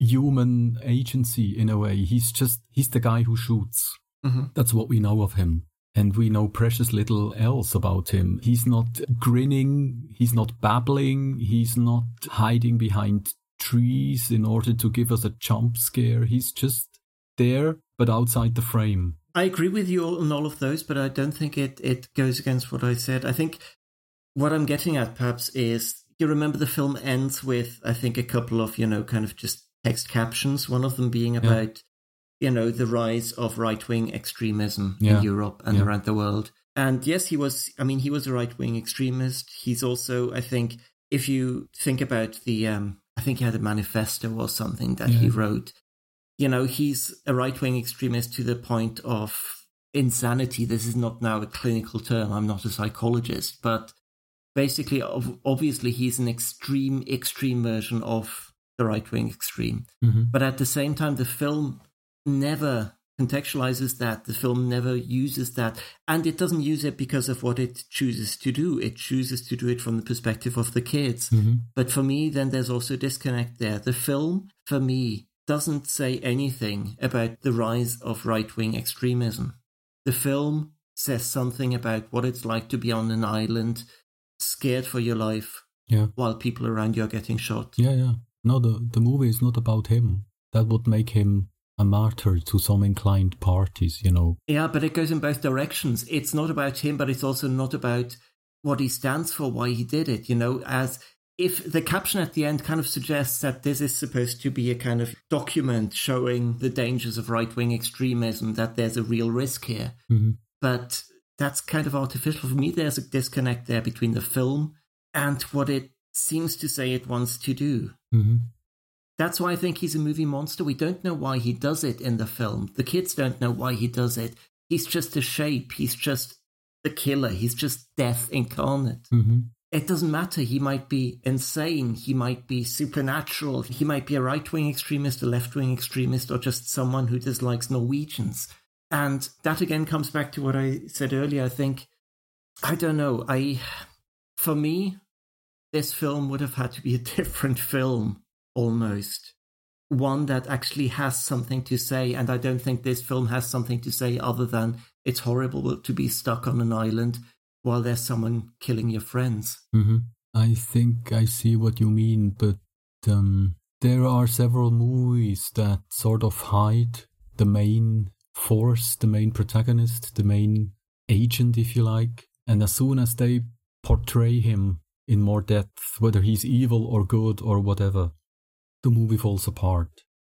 S4: human agency in a way. He's just, he's the guy who shoots.
S3: Mm-hmm.
S4: That's what we know of him. And we know precious little else about him. He's not grinning, he's not babbling, he's not hiding behind trees in order to give us a jump scare. He's just there, but outside the frame.
S3: I agree with you on all of those, but I don't think it, it goes against what I said. I think what I'm getting at perhaps is, you remember the film ends with, I think, a couple of, you know, kind of just text captions, one of them being about, yeah. you know, the rise of right-wing extremism yeah. in Europe and yeah. around the world. And yes, he was, I mean, he was a right-wing extremist. He's also, I think, if you think about the, um, I think he had a manifesto or something that yeah. he wrote, you know, he's a right-wing extremist to the point of insanity. This is not now a clinical term. I'm not a psychologist, but basically, obviously, he's an extreme, extreme version of the right-wing extreme.
S4: Mm-hmm.
S3: But at the same time, the film never contextualizes that. The film never uses that. And it doesn't use it because of what it chooses to do. It chooses to do it from the perspective of the kids.
S4: Mm-hmm.
S3: But for me, then there's also a disconnect there. The film, for me, doesn't say anything about the rise of right-wing extremism. The film says something about what it's like to be on an island, scared for your life,
S4: yeah.
S3: while people around you are getting shot.
S4: Yeah, yeah. No, the, the movie is not about him. That would make him a martyr to some inclined parties, you know.
S3: Yeah, but it goes in both directions. It's not about him, but it's also not about what he stands for, why he did it, you know, as if the caption at the end kind of suggests that this is supposed to be a kind of document showing the dangers of right-wing extremism, that there's a real risk here.
S4: Mm-hmm.
S3: But that's kind of artificial. For me, there's a disconnect there between the film and what it seems to say it wants to do.
S4: Mm-hmm.
S3: That's why I think he's a movie monster. We don't know why he does it in the film. The kids don't know why he does it. He's just a shape. He's just the killer. He's just death incarnate.
S4: Mm-hmm.
S3: It doesn't matter. He might be insane. He might be supernatural. He might be a right-wing extremist, a left-wing extremist, or just someone who dislikes Norwegians. And that again comes back to what I said earlier. I think, I don't know, I, for me, this film would have had to be a different film, almost. One that actually has something to say, and I don't think this film has something to say other than it's horrible to be stuck on an island while there's someone killing your friends.
S4: Mm-hmm. I think I see what you mean, but um, there are several movies that sort of hide the main force, the main protagonist, the main agent, if you like. And as soon as they portray him in more depth, whether he's evil or good or whatever, the movie falls apart.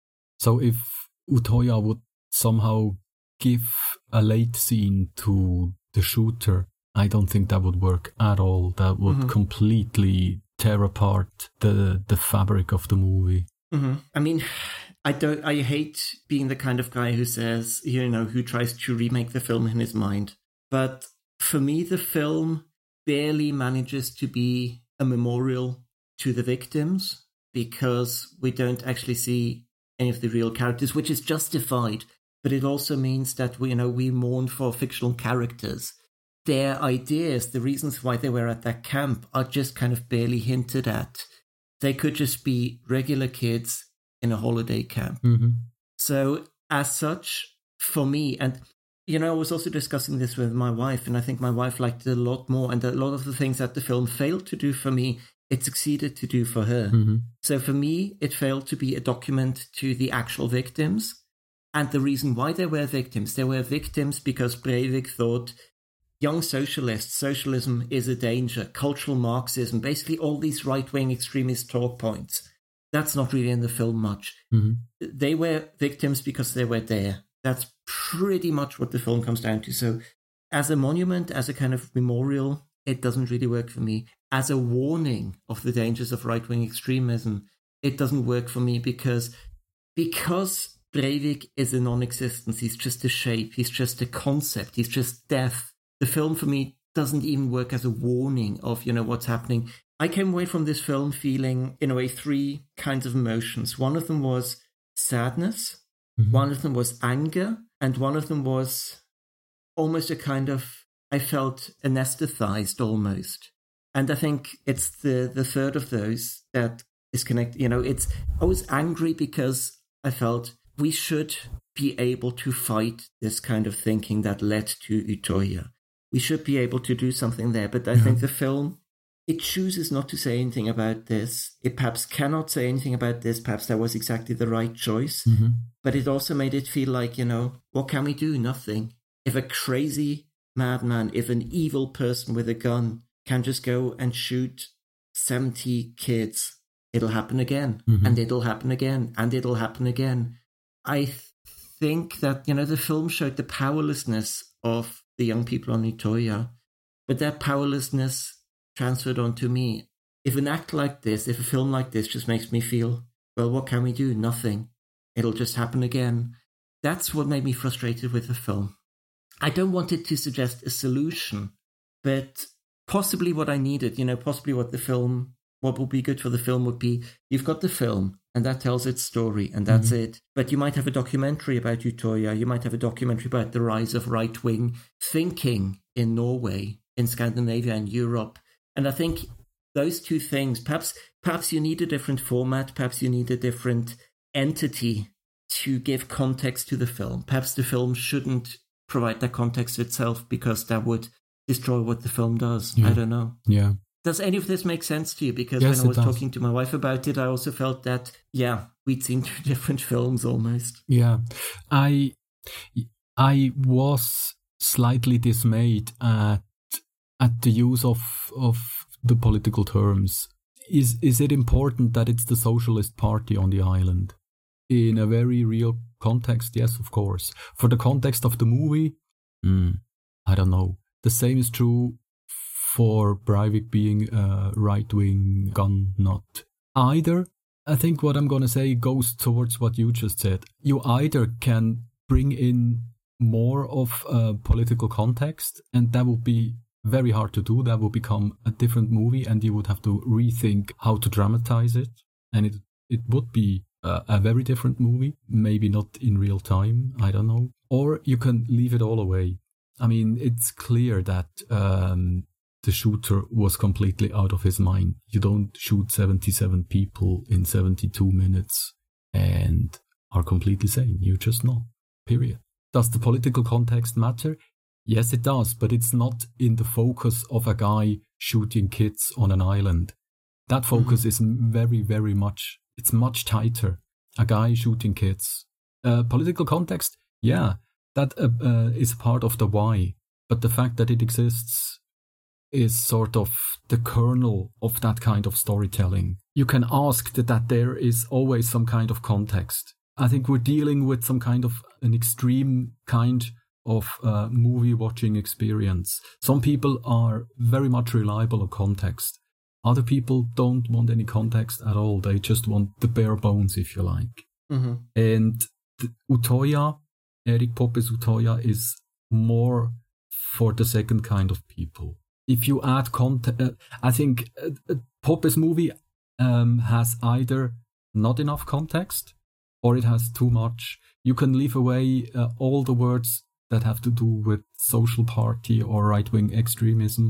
S4: So if Utoya would somehow give a late scene to the shooter, I don't think that would work at all. That would mm-hmm. completely tear apart the the fabric of the movie.
S3: Mm-hmm. I mean, I don't. I hate being the kind of guy who says, you know, who tries to remake the film in his mind. But for me, the film barely manages to be a memorial to the victims because we don't actually see any of the real characters, which is justified. But it also means that we, you know, we mourn for fictional characters. Their ideas, the reasons why they were at that camp, are just kind of barely hinted at. They could just be regular kids in a holiday camp.
S4: Mm-hmm.
S3: So as such, for me, and, you know, I was also discussing this with my wife, and I think my wife liked it a lot more, and a lot of the things that the film failed to do for me, it succeeded to do for her.
S4: Mm-hmm.
S3: So for me, it failed to be a document to the actual victims. And the reason why they were victims, they were victims because Breivik thought young socialists, socialism is a danger, cultural Marxism, basically all these right-wing extremist talk points. That's not really in the film much.
S4: Mm-hmm.
S3: They were victims because they were there. That's pretty much what the film comes down to. So as a monument, as a kind of memorial, it doesn't really work for me. As a warning of the dangers of right-wing extremism, it doesn't work for me because, because Breivik is a non-existence. He's just a shape. He's just a concept. He's just death. The film for me doesn't even work as a warning of, you know, what's happening. I came away from this film feeling, in a way, three kinds of emotions. One of them was sadness.
S4: Mm-hmm.
S3: One of them was anger. And one of them was almost a kind of, I felt anesthetized almost. And I think it's the, the third of those that is connected. You know, it's I was angry because I felt we should be able to fight this kind of thinking that led to Utoya. We should be able to do something there. But I mm-hmm. think the film, it chooses not to say anything about this. It perhaps cannot say anything about this. Perhaps that was exactly the right choice. Mm-hmm. But it also made it feel like, you know, what can we do? Nothing. If a crazy madman, if an evil person with a gun can just go and shoot seventy kids, it'll happen again, mm-hmm. and it'll happen again, and it'll happen again. I th- think that, you know, the film showed the powerlessness of the young people on Utoya, but that powerlessness transferred onto me. If an act like this, if a film like this just makes me feel, well, what can we do? Nothing. It'll just happen again. That's what made me frustrated with the film. I don't want it to suggest a solution, but possibly what I needed, you know, possibly what the film, what would be good for the film would be, you've got the film, and that tells its story, and that's mm-hmm. it. But you might have a documentary about Utoya, you might have a documentary about the rise of right-wing thinking in Norway, in Scandinavia and Europe. And I think those two things, perhaps perhaps you need a different format, perhaps you need a different entity to give context to the film. Perhaps the film shouldn't provide that context itself, because that would destroy what the film does.
S4: Yeah.
S3: I don't know.
S4: Yeah.
S3: Does any of this make sense to you? Because
S4: yes,
S3: when I was
S4: does.
S3: talking to my wife about it, I also felt that, yeah, we'd seen two different films almost.
S4: Yeah. I I was slightly dismayed at at the use of of the political terms. Is is it important that it's the Socialist Party on the island? In a very real context, yes, of course. For the context of the movie, mm, I don't know. The same is true for Breivik being a right-wing gun nut. Either, I think what I'm going to say goes towards what you just said. You either can bring in more of a political context, and that would be very hard to do. That would become a different movie, and you would have to rethink how to dramatize it. And it it would be a, a very different movie, maybe not in real time, I don't know. Or you can leave it all away. I mean, it's clear that um, the shooter was completely out of his mind. You don't shoot seventy-seven people in seventy-two minutes and are completely sane. You're just not, period. Does the political context matter? Yes, it does, but it's not in the focus of a guy shooting kids on an island. That focus mm-hmm. is very, very much, it's much tighter. A guy shooting kids. Uh, political context, yeah. That uh, uh, is part of the why, but the fact that it exists is sort of the kernel of that kind of storytelling. You can ask that, that there is always some kind of context. I think we're dealing with some kind of an extreme kind of uh, movie watching experience. Some people are very much reliable on context. Other people don't want any context at all. They just want the bare bones, if you like. Mm-hmm. And the Utoya, Erik Poppe's Utoya, is more for the second kind of people. If you add context, uh, I think uh, Poppe's movie um, has either not enough context or it has too much. You can leave away uh, all the words that have to do with social party or right-wing extremism.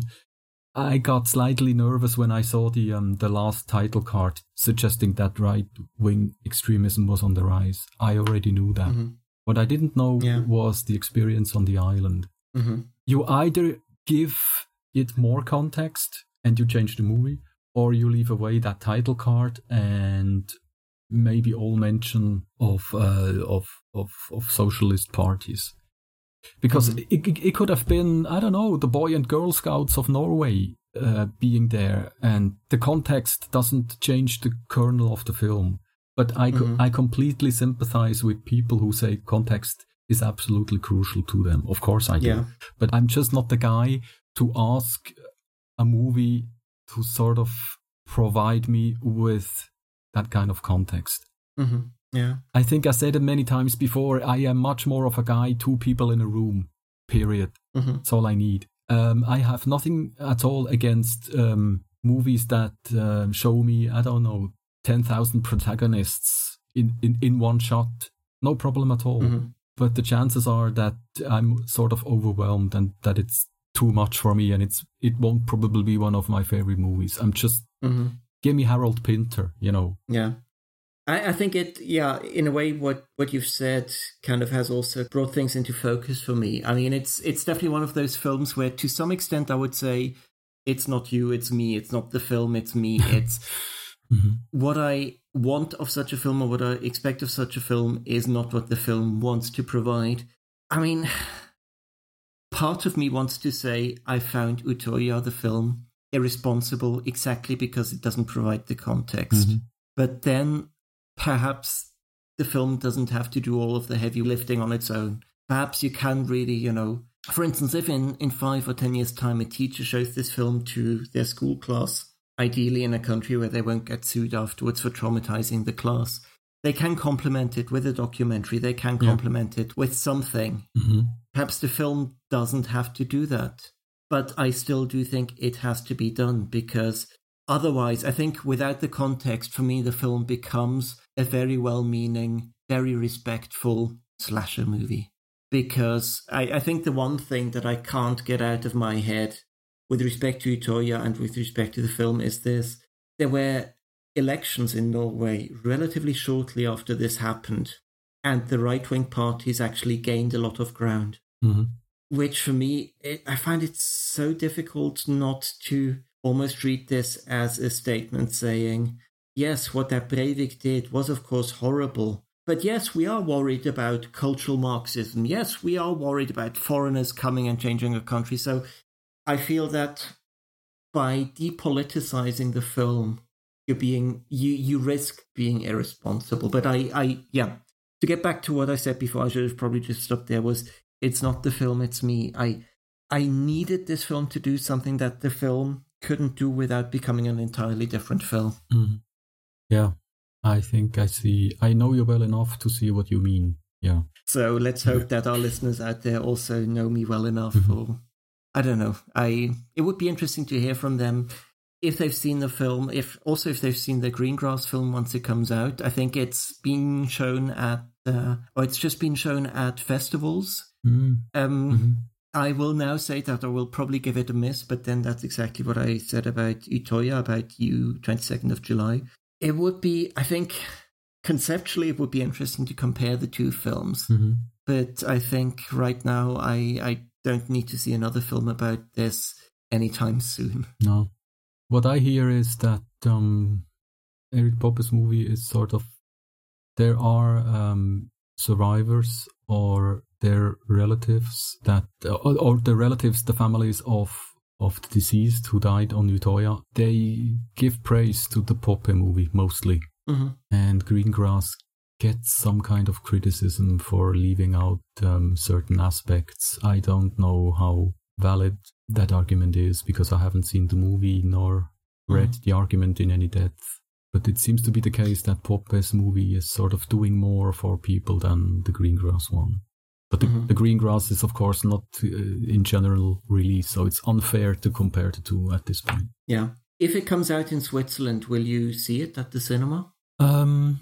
S4: I got slightly nervous when I saw the um, the last title card suggesting that right-wing extremism was on the rise. I already knew that. Mm-hmm. What I didn't know yeah. was the experience on the island. Mm-hmm. You either give it more context and you change the movie, or you leave away that title card and maybe all mention of uh, of, of of socialist parties. Because mm-hmm. it, it could have been, I don't know, the Boy and Girl Scouts of Norway uh, being there, and the context doesn't change the kernel of the film. But I, mm-hmm. I completely sympathize with people who say context is absolutely crucial to them. Of course I do. Yeah. But I'm just not the guy to ask a movie to sort of provide me with that kind of context.
S3: Mm-hmm. Yeah.
S4: I think I said it many times before, I am much more of a guy, two people in a room, period. Mm-hmm. That's all I need. Um, I have nothing at all against um, movies that uh, show me, I don't know, ten thousand protagonists in, in, in one shot. No problem at all. Mm-hmm. But the chances are that I'm sort of overwhelmed and that it's too much for me, and it's it won't probably be one of my favorite movies. I'm just
S3: Mm-hmm.
S4: give me Harold Pinter, you know.
S3: Yeah. I, I think it, yeah, in a way, what, what you've said kind of has also brought things into focus for me. I mean, it's it's definitely one of those films where, to some extent, I would say, it's not you, it's me. It's not the film, it's me. It's
S4: mm-hmm.
S3: what I want of such a film or what I expect of such a film is not what the film wants to provide. I mean, part of me wants to say I found Utoya, the film, irresponsible exactly because it doesn't provide the context.
S4: Mm-hmm.
S3: But then perhaps the film doesn't have to do all of the heavy lifting on its own. Perhaps you can really, you know, for instance, if in, in five or ten years' time a teacher shows this film to their school class, ideally in a country where they won't get sued afterwards for traumatizing the class, they can complement it with a documentary, they can
S4: Yeah.
S3: complement it with something.
S4: Mm-hmm.
S3: Perhaps the film doesn't have to do that. But I still do think it has to be done, because otherwise, I think without the context, for me, the film becomes a very well-meaning, very respectful slasher movie. Because I, I think the one thing that I can't get out of my head with respect to Utoya and with respect to the film is this. There were elections in Norway relatively shortly after this happened, and the right-wing parties actually gained a lot of ground.
S4: Mm-hmm.
S3: Which for me, it, I find it so difficult not to almost read this as a statement saying, yes, what that Breivik did was of course horrible, but yes, we are worried about cultural Marxism. Yes, we are worried about foreigners coming and changing a country. So I feel that by depoliticizing the film, you're being, you, you risk being irresponsible. But I, I, yeah, to get back to what I said before, I should have probably just stopped there, was it's not the film, it's me. I I needed this film to do something that the film couldn't do without becoming an entirely different film.
S4: Mm-hmm. Yeah, I think I see. I know you well enough to see what you mean. Yeah.
S3: So let's hope that our listeners out there also know me well enough.
S4: Mm-hmm.
S3: Or I don't know. I it would be interesting to hear from them if they've seen the film. If also if they've seen the Greengrass film once it comes out. I think it's being shown at uh, or it's just been shown at festivals.
S4: Mm.
S3: Um,
S4: Mm-hmm.
S3: I will now say that I will probably give it a miss, but then that's exactly what I said about Utoya, about you, twenty-second of July. It would be, I think, conceptually, it would be interesting to compare the two films.
S4: Mm-hmm.
S3: But I think right now I, I don't need to see another film about this anytime soon.
S4: No. What I hear is that um, Eric Poppe's movie is sort of, there are um, survivors or their relatives that, or, or the relatives, the families of of the deceased who died on Utoya, they give praise to the Poppe movie mostly.
S3: Mm-hmm.
S4: And Greengrass gets some kind of criticism for leaving out um, certain aspects. I don't know how valid that argument is because I haven't seen the movie nor read
S3: Mm-hmm.
S4: the argument in any depth. But it seems to be the case that Poppe's movie is sort of doing more for people than the Greengrass one. But the,
S3: Mm-hmm.
S4: the Greengrass is, of course, not uh, in general release, so it's unfair to compare the two at this point.
S3: Yeah. If it comes out in Switzerland, will you see it at the cinema?
S4: Um,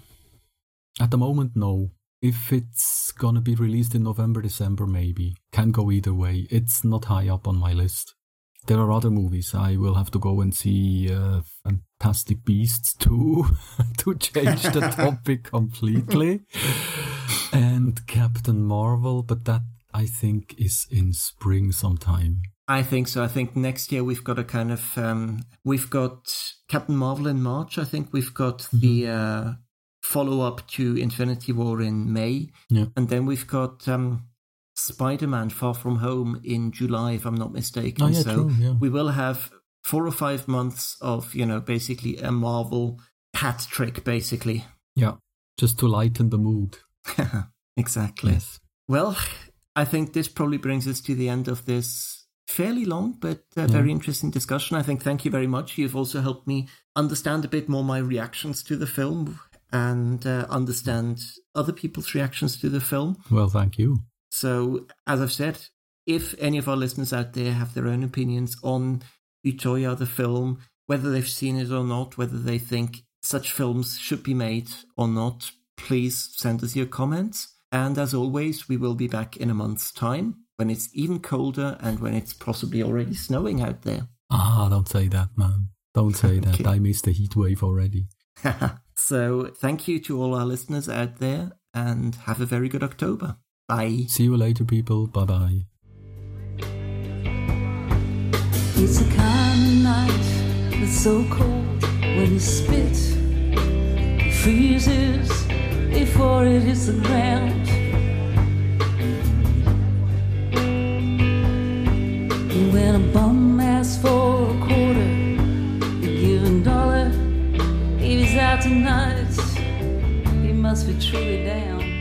S4: at the moment, no. If it's gonna be released in November, December, maybe. Can go either way. It's not high up on my list. There are other movies. I will have to go and see uh, Fantastic Beasts two to change the topic completely. And Captain Marvel, but that I think is in spring sometime.
S3: I think so. I think next year we've got a kind of, um, we've got Captain Marvel in March. I think we've got mm-hmm. the uh, follow-up to Infinity War in May.
S4: Yeah.
S3: And then we've got um, Spider-Man Far From Home in July, if I'm not mistaken.
S4: Oh, yeah,
S3: so
S4: true, yeah.
S3: we will have four or five months of, you know, basically a Marvel hat trick, basically.
S4: Yeah, just to lighten the mood.
S3: Exactly.
S4: Yes.
S3: Well, I think this probably brings us to the end of this fairly long but uh,
S4: yeah.
S3: very interesting discussion. I think thank you very much. You've also helped me understand a bit more my reactions to the film and uh, understand other people's reactions to the film.
S4: Well, thank you.
S3: So, as I've said, if any of our listeners out there have their own opinions on Utoya, the film, whether they've seen it or not, whether they think such films should be made or not, please send us your comments. And as always, we will be back in a month's time. when it's even colder and when it's possibly already snowing out there.
S4: Ah, don't say that, man. Don't say that.
S3: Okay.
S4: I missed the heat wave already.
S3: So thank you to all our listeners out there and have a very good October. Bye.
S4: See you later, people. Bye-bye.
S5: It's a kind of night that's so cold when you spit, it freezes before it hits the ground. And when a bum asks for a quarter, you give a dollar. If he's out tonight, he must be truly down.